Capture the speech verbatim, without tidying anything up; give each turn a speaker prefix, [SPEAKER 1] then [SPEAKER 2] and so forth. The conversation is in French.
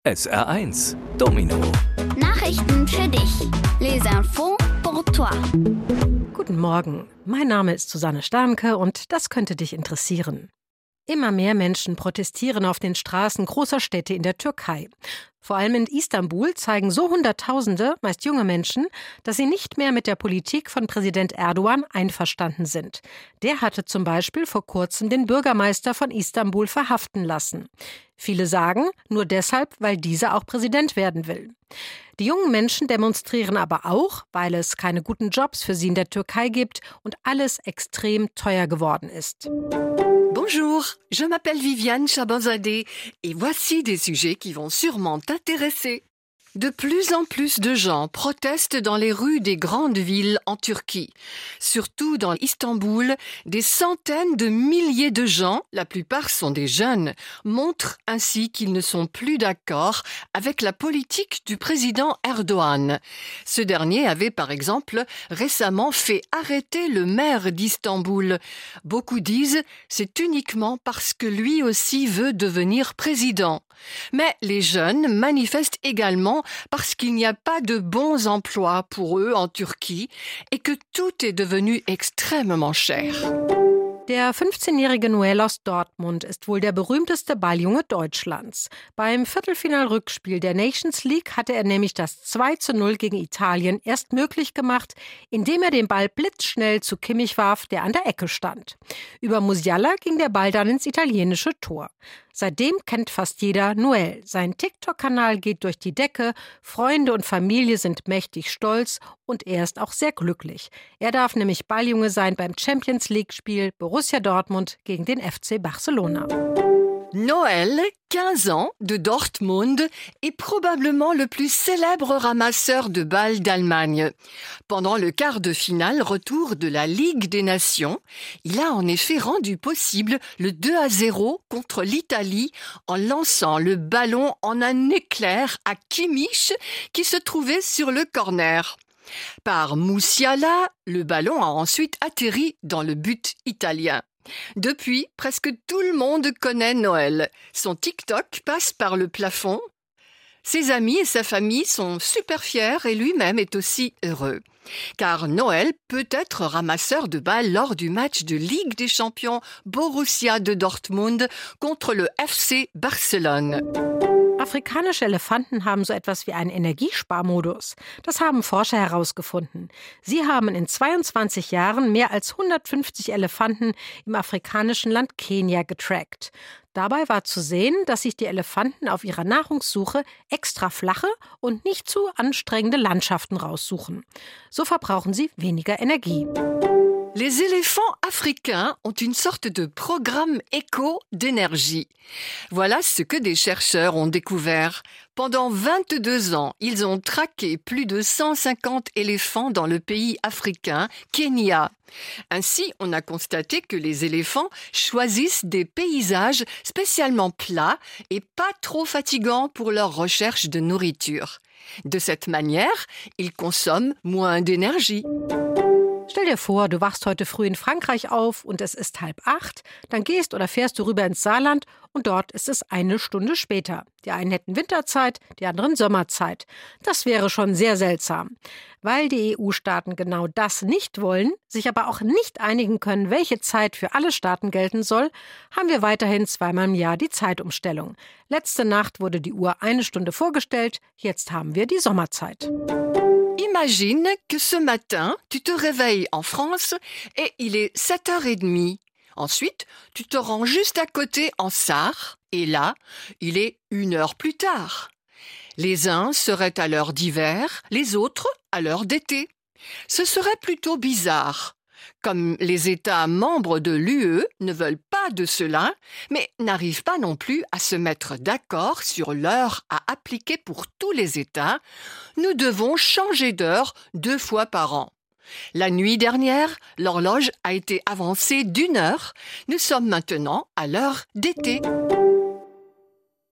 [SPEAKER 1] S R eins Domino.
[SPEAKER 2] Nachrichten für dich. Les infos pour toi.
[SPEAKER 3] Guten Morgen, mein Name ist Susanne Starnke und das könnte dich interessieren. Immer mehr Menschen protestieren auf den Straßen großer Städte in der Türkei. Vor allem in Istanbul zeigen so Hunderttausende, meist junge Menschen, dass sie nicht mehr mit der Politik von Präsident Erdogan einverstanden sind. Der hatte zum Beispiel vor kurzem den Bürgermeister von Istanbul verhaften lassen. Viele sagen, nur deshalb, weil dieser auch Präsident werden will. Die jungen Menschen demonstrieren aber auch, weil es keine guten Jobs für sie in der Türkei gibt und alles extrem teuer geworden ist.
[SPEAKER 4] Bonjour, je m'appelle Viviane Chabanzadeh et voici des sujets qui vont sûrement t'intéresser. De plus en plus de gens protestent dans les rues des grandes villes en Turquie. Surtout dans Istanbul, des centaines de milliers de gens, la plupart sont des jeunes, montrent ainsi qu'ils ne sont plus d'accord avec la politique du président Erdogan. Ce dernier avait par exemple récemment fait arrêter le maire d'Istanbul. Beaucoup disent c'est uniquement parce que lui aussi veut devenir président. Mais les jeunes manifestent également parce qu'il n'y a pas de bons emplois pour eux en Turquie et que tout est devenu extrêmement cher.
[SPEAKER 3] Der fünfzehnjährige Noel aus Dortmund ist wohl der berühmteste Balljunge Deutschlands. Beim Viertelfinal-Rückspiel der Nations League hatte er nämlich das zwei zu null gegen Italien erst möglich gemacht, indem er den Ball blitzschnell zu Kimmich warf, der an der Ecke stand. Über Musiala ging der Ball dann ins italienische Tor. Seitdem kennt fast jeder Noel. Sein TikTok-Kanal geht durch die Decke, Freunde und Familie sind mächtig stolz und er ist auch sehr glücklich. Er darf nämlich Balljunge sein beim Champions-League-Spiel Borussia Dortmund gegen den F C Barcelona.
[SPEAKER 4] Noel, quinze ans, de Dortmund, est probablement le plus célèbre ramasseur de balles d'Allemagne. Pendant le quart de finale retour de la Ligue des Nations, il a en effet rendu possible le deux à zéro contre l'Italie en lançant le ballon en un éclair à Kimmich qui se trouvait sur le corner. Par Musiala, le ballon a ensuite atterri dans le but italien. Depuis, presque tout le monde connaît Noel. Son TikTok passe par le plafond. Ses amis et sa famille sont super fiers et lui-même est aussi heureux. Car Noel peut être ramasseur de balles lors du match de Ligue des Champions Borussia de Dortmund contre le F C Barcelone.
[SPEAKER 3] Afrikanische Elefanten haben so etwas wie einen Energiesparmodus. Das haben Forscher herausgefunden. Sie haben in zweiundzwanzig Jahren mehr als hundertfünfzig Elefanten im afrikanischen Land Kenia getrackt. Dabei war zu sehen, dass sich die Elefanten auf ihrer Nahrungssuche extra flache und nicht zu anstrengende Landschaften raussuchen. So verbrauchen sie weniger Energie.
[SPEAKER 4] Les éléphants africains ont une sorte de programme éco d'énergie. Voilà ce que des chercheurs ont découvert. Pendant vingt-deux ans, ils ont traqué plus de cent cinquante éléphants dans le pays africain, Kenya. Ainsi, on a constaté que les éléphants choisissent des paysages spécialement plats et pas trop fatigants pour leur recherche de nourriture. De cette manière, ils consomment moins d'énergie.
[SPEAKER 3] Stell dir vor, du wachst heute früh in Frankreich auf und es ist halb acht, dann gehst oder fährst du rüber ins Saarland und dort ist es eine Stunde später. Die einen hätten Winterzeit, die anderen Sommerzeit. Das wäre schon sehr seltsam. Weil die E U-Staaten genau das nicht wollen, sich aber auch nicht einigen können, welche Zeit für alle Staaten gelten soll, haben wir weiterhin zweimal im Jahr die Zeitumstellung. Letzte Nacht wurde die Uhr eine Stunde vorgestellt, jetzt haben wir die Sommerzeit.
[SPEAKER 4] Imagine que ce matin, tu te réveilles en France et il est sept heures trente. Ensuite, tu te rends juste à côté en Sarre et là, il est une heure plus tard. Les uns seraient à l'heure d'hiver, les autres à l'heure d'été. Ce serait plutôt bizarre. Comme les États membres de l'U E ne veulent pas de cela, mais n'arrivent pas non plus à se mettre d'accord sur l'heure à appliquer pour tous les États, nous devons changer d'heure deux fois par an. La nuit dernière, l'horloge a été avancée d'une heure. Nous sommes maintenant à l'heure d'été.